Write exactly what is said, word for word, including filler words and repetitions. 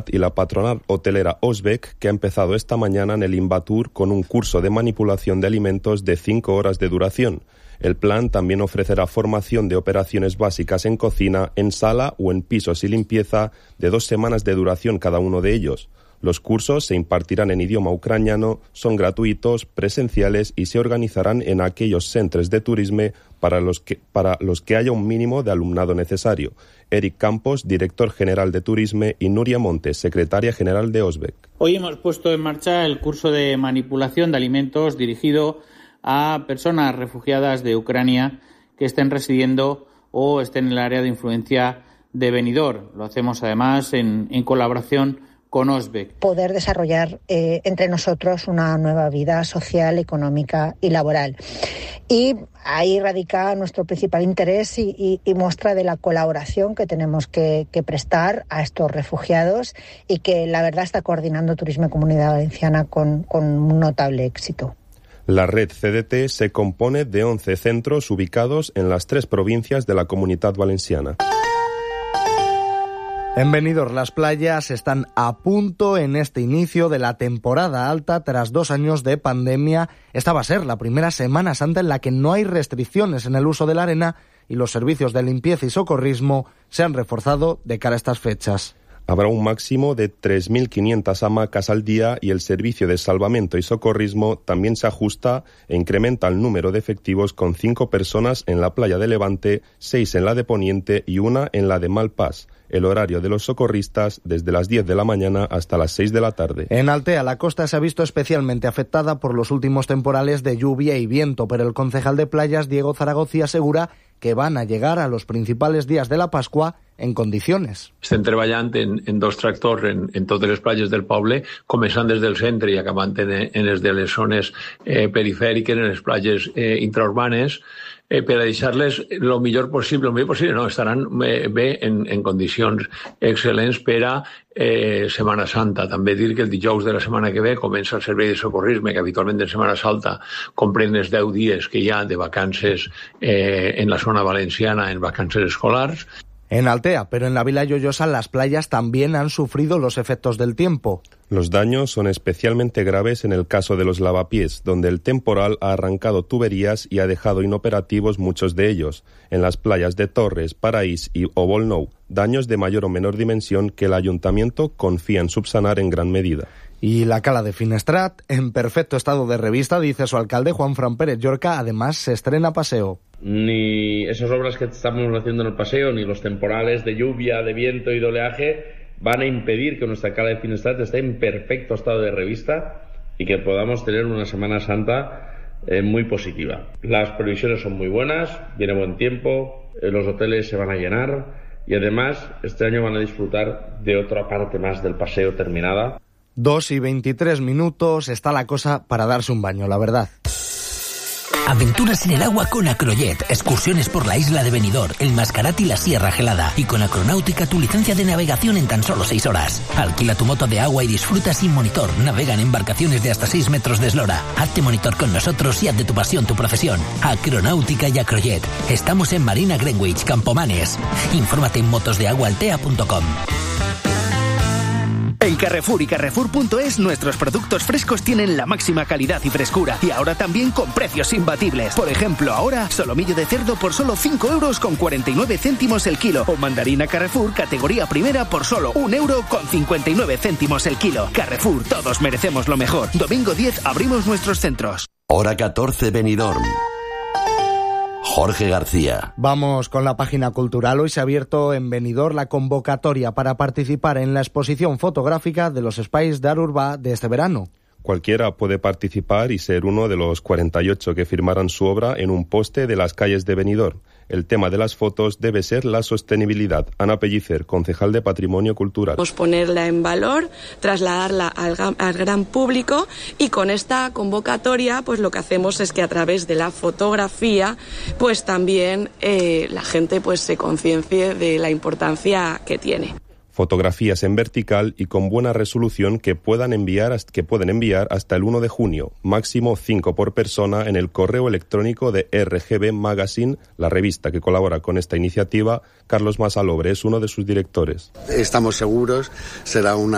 y la patronal hotelera Osbeck, que ha empezado esta mañana en el Invatur con un curso de manipulación de alimentos de cinco horas de duración. El plan también ofrecerá formación de operaciones básicas en cocina, en sala o en pisos y limpieza de dos semanas de duración cada uno de ellos. Los cursos se impartirán en idioma ucraniano, son gratuitos, presenciales y se organizarán en aquellos centros de turismo para los que, para los que haya un mínimo de alumnado necesario. Eric Campos, director general de Turismo, y Nuria Montes, secretaria general de Osbeck. Hoy hemos puesto en marcha el curso de manipulación de alimentos dirigido a personas refugiadas de Ucrania que estén residiendo o estén en el área de influencia de Benidorm. Lo hacemos además en, en colaboración con Osbeck. Poder desarrollar eh, entre nosotros una nueva vida social, económica y laboral. Y ahí radica nuestro principal interés y, y, y muestra de la colaboración que tenemos que, que prestar a estos refugiados y que la verdad está coordinando Turismo y Comunidad Valenciana con, con un notable éxito. La red C D T se compone de once centros ubicados en las tres provincias de la Comunidad Valenciana. En Benidorm las playas están a punto en este inicio de la temporada alta tras dos años de pandemia. Esta va a ser la primera Semana Santa en la que no hay restricciones en el uso de la arena y los servicios de limpieza y socorrismo se han reforzado de cara a estas fechas. Habrá un máximo de tres mil quinientas hamacas al día y el servicio de salvamento y socorrismo también se ajusta e incrementa el número de efectivos con cinco personas en la playa de Levante, seis en la de Poniente y una en la de Malpàs. El horario de los socorristas desde las diez de la mañana hasta las seis de la tarde. En Altea, la costa se ha visto especialmente afectada por los últimos temporales de lluvia y viento, pero el concejal de playas, Diego Zaragoza, asegura que van a llegar a los principals días de la Pascua en condiciones. Estem treballant en, en dos tractors en, en totes les platges del poble, començant des del centre i acabant en, en les de les zones eh, perifèriques, en les platges eh, intraurbanes, eh, per a deixar-les el millor possible. El millor possible no, estaran eh, bé en, en condicions excel·lents per a eh, Setmana Santa. També dir que el dijous de la setmana que ve comença el servei de socorrisme, que habitualment en Setmana Santa comprèn els deu dies que hi ha de vacances eh, en la zona valenciana, en vacances escolars. En Altea, pero en la Vila Lloyosa las playas también han sufrido los efectos del tiempo. Los daños son especialmente graves en el caso de los lavapiés, donde el temporal ha arrancado tuberías y ha dejado inoperativos muchos de ellos. En las playas de Torres, Paraís y Obolnou, daños de mayor o menor dimensión que el ayuntamiento confía en subsanar en gran medida. Y la cala de Finestrat, en perfecto estado de revista, dice su alcalde Juan Fran Pérez Llorca, además se estrena paseo. Ni esas obras que estamos haciendo en el paseo, ni los temporales de lluvia, de viento y de oleaje van a impedir que nuestra cala de Finestrat esté en perfecto estado de revista y que podamos tener una Semana Santa eh, muy positiva. Las previsiones son muy buenas, viene buen tiempo, eh, los hoteles se van a llenar y además este año van a disfrutar de otra parte más del paseo terminada. Dos y veintitrés minutos, está la cosa para darse un baño, la verdad. Aventuras en el agua con Acrojet, excursiones por la isla de Benidorm, el Mascarat y la Sierra Gelada. Y con Acronáutica tu licencia de navegación en tan solo seis horas. Alquila tu moto de agua y disfruta sin monitor. Navega en embarcaciones de hasta seis metros de eslora. Hazte monitor con nosotros y haz de tu pasión tu profesión. Acronáutica y Acrojet. Estamos en Marina Greenwich, Campomanes. Infórmate en motosdeaguaaltea punto com. En Carrefour y Carrefour punto es nuestros productos frescos tienen la máxima calidad y frescura y ahora también con precios imbatibles. Por ejemplo, ahora solomillo de cerdo por solo cinco euros con cuarenta y nueve céntimos el kilo o mandarina Carrefour categoría primera por solo un euro con cincuenta y nueve céntimos el kilo. Carrefour, todos merecemos lo mejor. Domingo diez abrimos nuestros centros. Hora catorce Benidorm. Jorge García. Vamos con la página cultural. Hoy se ha abierto en Benidorm la convocatoria para participar en la exposición fotográfica de los espais d'art urbà de este verano. Cualquiera puede participar y ser uno de los cuarenta y ocho que firmarán su obra en un poste de las calles de Benidorm. El tema de las fotos debe ser la sostenibilidad. Ana Pellicer, concejal de Patrimonio Cultural. Ponerla en valor, trasladarla al, al gran público y con esta convocatoria pues lo que hacemos es que a través de la fotografía pues también eh, la gente pues se conciencie de la importancia que tiene. Fotografías en vertical y con buena resolución que puedan enviar que pueden enviar hasta el uno de junio, máximo cinco por persona en el correo electrónico de R G B Magazine, la revista que colabora con esta iniciativa. Carlos Masalobre es uno de sus directores. Estamos seguros, será una